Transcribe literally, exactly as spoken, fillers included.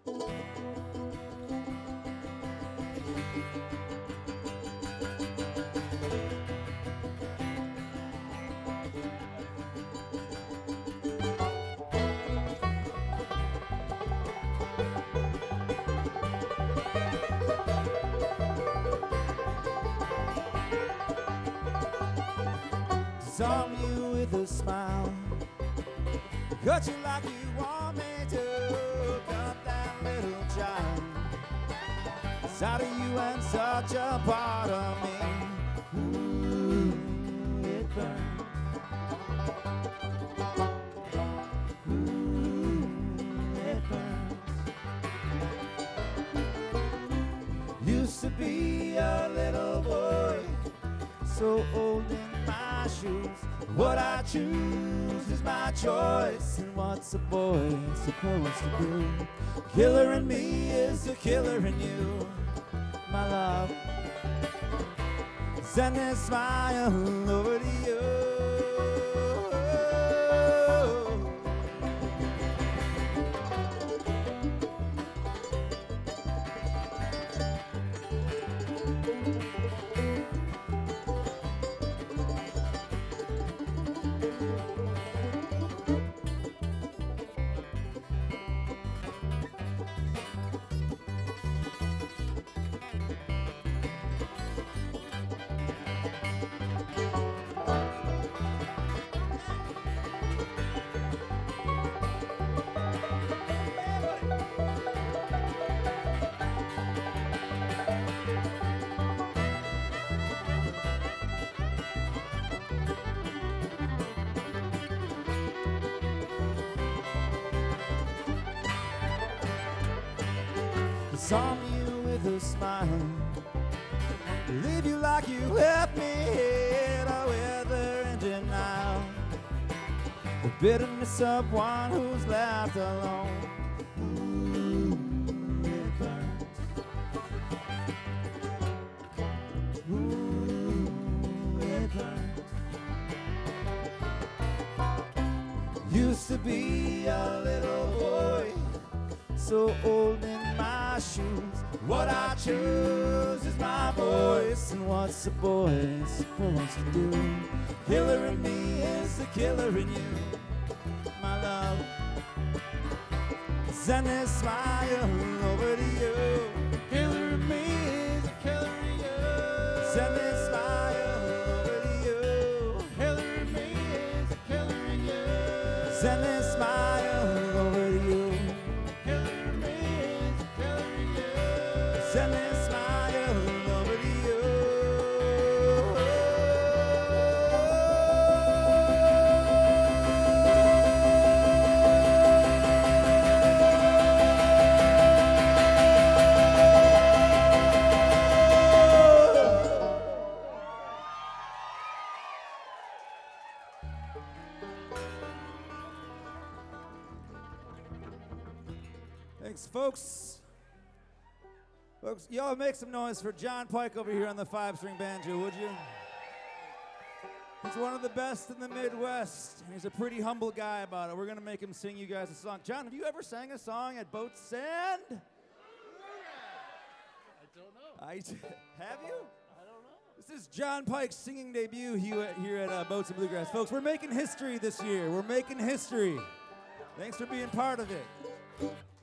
Saw you with a smile, cut you like you want me to, cut that little child inside of you and such a part of me. Ooh, it burns. Ooh, it burns. Used to be a little boy, so old in my shoes. What I choose is my choice, and what's a boy supposed to do? Killer in me is the killer in you, my love. Send this smile over to you. Saw you with a smile, leave you like you left me hit with her in denial. The bitterness of one who's left alone. Ooh, it burns. Ooh, it burns. Used to be a little boy, so old in my shoes. What I choose is my voice, and what's a boy supposed to do? Killer in me is the killer in you, my love. Send this smile over to you. Killer in me is the killer in you. Send this smile over to you. Killer in me is the killer in you. Send this smile over to you. Send this smile over to you. Thanks, folks. Folks, y'all make some noise for John Pike over here on the five-string banjo, would you? He's one of the best in the Midwest, and he's a pretty humble guy about it. We're going to make him sing you guys a song. John, have you ever sang a song at Boat Sand? I don't know. I, have you? I don't know. This is John Pike's singing debut here at, here at uh, Boats and Bluegrass. Folks, we're making history this year. We're making history. Thanks for being part of it.